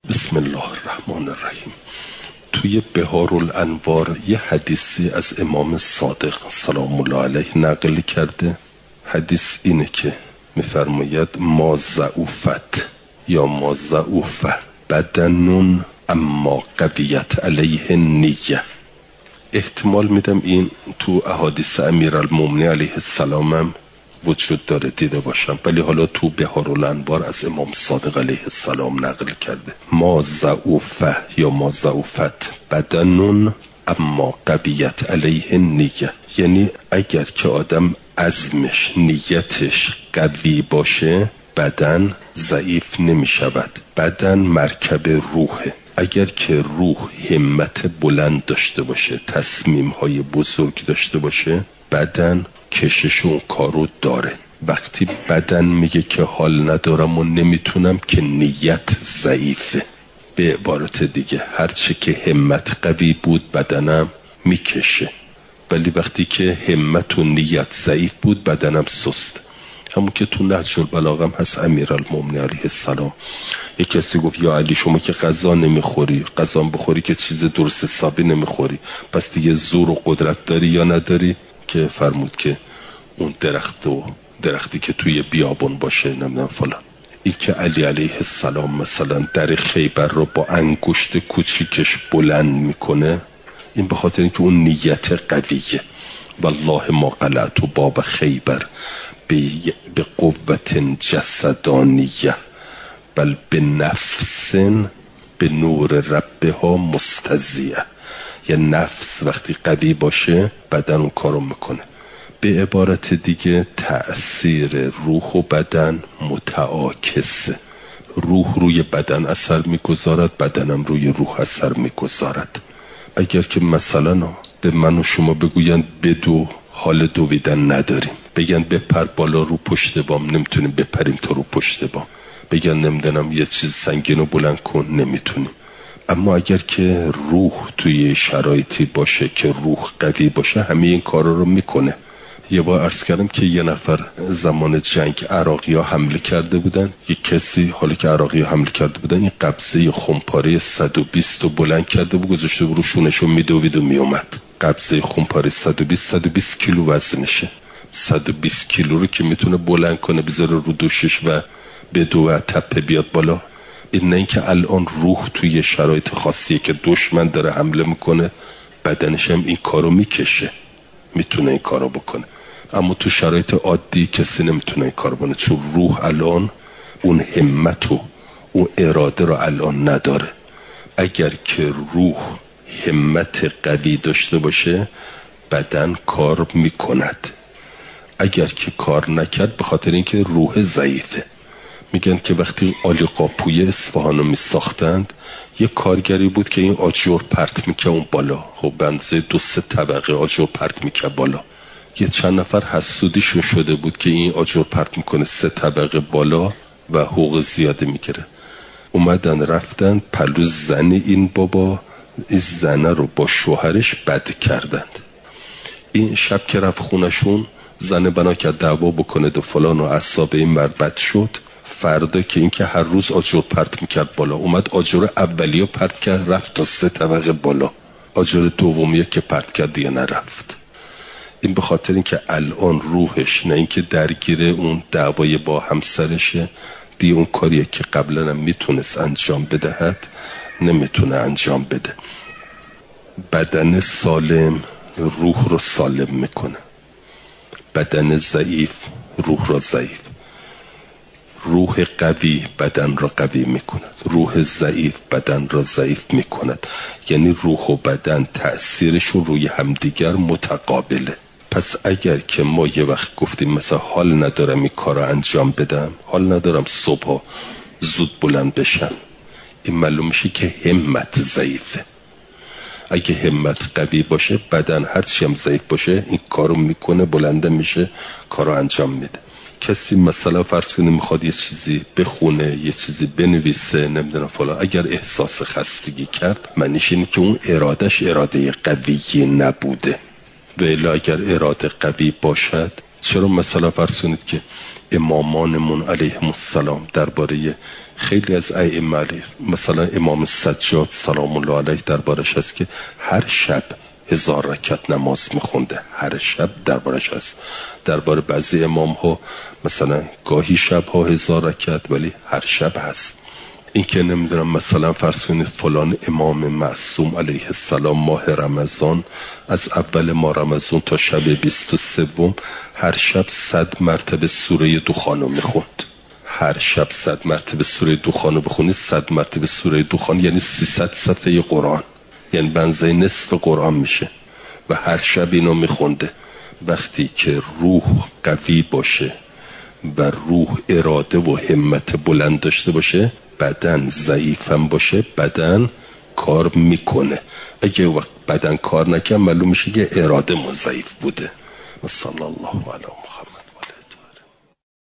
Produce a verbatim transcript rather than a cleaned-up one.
بسم الله الرحمن الرحیم. توی بهارالانوار یه حدیثی از امام صادق سلام الله علیه نقل کرده. حدیث اینه که میفرماید ما ضعوفت یا ما ضعوفه بدنون اما قویت علیه نیه. احتمال میدم این تو احادیث امیرالمومنین علیه السلام هم وجود داره دیده باشم، ولی حالا تو بهارالانوار از امام صادق علیه السلام نقل کرده. ما ضعوفه یا ما ضعوفت بدنون اما قویت علیه نیه، یعنی اگر که آدم عزمش نیتش قوی باشه بدن ضعیف نمی شود. بدن مرکب روحه. اگر که روح همت بلند داشته باشه، تصمیم های بزرگ داشته باشه، بدن کشش اون کارو داره. وقتی بدن میگه که حال ندارم و نمیتونم، که نیت ضعیفه. به عبارت دیگه هرچه که همت قوی بود بدنم میکشه، ولی وقتی که همت و نیت ضعیف بود بدنم سست. همون که تو نهج البلاغه هم هست امیرالمومنین علیه السلام. یک کسی گفت یا علی شما که غذا نمیخوری، غذا بخوری که چیز درست حسابی نمیخوری، پس دیگه زور و قدرت داری یا نداری؟ که فرمود که اون درخت و درختی که توی بیابون باشه نمیدونم فلان. این که علی علیه السلام مثلا در خیبر رو با انگشت کوچیکش بلند میکنه، این به خاطر اینکه اون نیت قویه. والله ما قلعت و باب خیبر به قوت جسدانیه بل به نفس به نور ربها مستضیه. یه نفس وقتی قوی باشه بدن اون کارو میکنه. به عبارت دیگه تأثیر روح و بدن متعاکسه. روح روی بدن اثر میگذارد، بدنم روی روح اثر میگذارد. اگر که مثلا به من و شما بگوین بدو، حال دویدن نداریم، بگن بپر بالا رو پشت بام، نمیتونیم بپریم تو رو پشت بام، بگن نمیدونم یه چیز سنگین رو بلند کن، نمیتونیم. اما اگر که روح توی شرایطی باشه که روح قوی باشه همه این کارا رو میکنه. یه بار عرض کردم که یه نفر زمان جنگ عراقی ها حمله کرده بودن. یک کسی حالا که عراقی ها حمله کرده بودن این قبضه خمپاره صد و بیست رو بلند کرده بود، گذاشته بود رو شونش و میدوید و میومد. قبضه خمپاره صد و بیست صد و بیست کیلو وزنشه. صد و بیست کیلو رو که میتونه بلند کنه بذاره رو دوشش و بدو و تپه بیاد بالا. این نه اینکه الان روح توی شرایط خاصیه که دشمن داره حمله میکنه بدنش هم این کارو میکشه، میتونه این کارو بکنه. اما تو شرایط عادی کسی نمیتونه این کارو بکنه، چون روح الان اون همت و اون اراده رو الان نداره. اگر که روح همت قوی داشته باشه بدن کار میکند. اگر که کار نکرد به خاطر اینکه روح ضعیفه. میگن که وقتی آلی قاپوی اصفهانو می ساختند یه کارگری بود که این آجر پرت میکه اون بالا. خب بنزه دو سه طبقه آجر پرت میکه بالا. یه چند نفر حسودیشون شده بود که این آجر پرت میکنه سه طبقه بالا و حقوق زیاده میگیره. اومدن رفتن پلو زن این بابا، این زنه رو با شوهرش بد کردند. این شب که رفت خونشون زن بنا کرد دعوا بکنه و فلان و اعصاب این مرد بد شد. فردا که این که هر روز آجر پرت میکرد بالا، اومد آجر اولیو پرت کرد رفت تا سه طبقه بالا. آجر دومیه که پرت کرد دیگه نرفت. این به خاطر این که الان روحش نه اینکه درگیر اون دعوای با همسرشه، دیگه اون کاریه که قبلا هم میتونست انجام بدهد نمیتونه انجام بده. بدن سالم روح رو سالم میکنه، بدن ضعیف روح رو ضعیف. روح قوی بدن را قوی میکند، روح ضعیف بدن را ضعیف میکند. یعنی روح و بدن تأثیرشون روی همدیگر متقابله. پس اگر که ما یه وقت گفتیم مثلا حال ندارم این کار را انجام بدم، حال ندارم صبح زود بلند بشم، این معلوم میشه که همت ضعیفه. اگه همت قوی باشه بدن هرچی هم ضعیف باشه این کارو میکنه، بلنده میشه، کارو انجام میده. کسی مثلا فرض کنیم میخواد یه چیزی بخونه، یه چیزی بنویسه، نمیدونم فلان، اگر احساس خستگی کرد معنیش اینه که اون ارادش اراده قوی نبوده. و الا اگر اراده قوی باشد، چرا مثلا فرض کنید که امامانمون علیهم السلام درباره خیلی از ائمه مثلا امام سجاد سلام الله علیه دربارش هست که هر شب هزار رکعت نماز میخونده، هر شب دربارش هست. درباره بعضی امام ها مثلا گاهی شب ها هزار رکعت ولی هر شب هست. این که نمیدونم مثلا فرض کنید فلان امام معصوم علیه السلام ماه رمضان از اول ماه رمضان تا شب بیست و سوم هر شب صد مرتبه سوره دخان رو میخوند. هر شب صد مرتبه سوره دخان رو بخونید، صد مرتبه سوره دخان یعنی سیصد صفحه قرآن، یعنی بنزه نصف قرآن میشه و هر شب اینو میخونده. وقتی که روح قوی باشه و روح اراده و همت بلند داشته باشه، بدن ضعیفم باشه بدن کار میکنه. اگه وقت بدن کار نکنه معلوم میشه که اراده ما ضعیف بوده. و صلی الله علیه